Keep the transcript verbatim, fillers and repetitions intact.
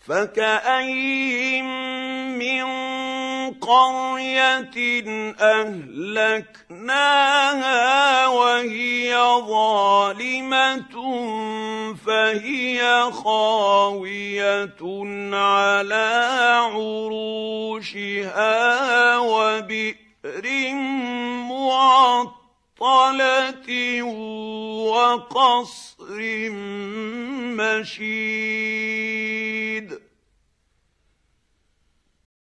فكأين من قرية أهلكناها وهي ظالمة فهي خاوية على عروشها وبئر معطلة وقصر مشيد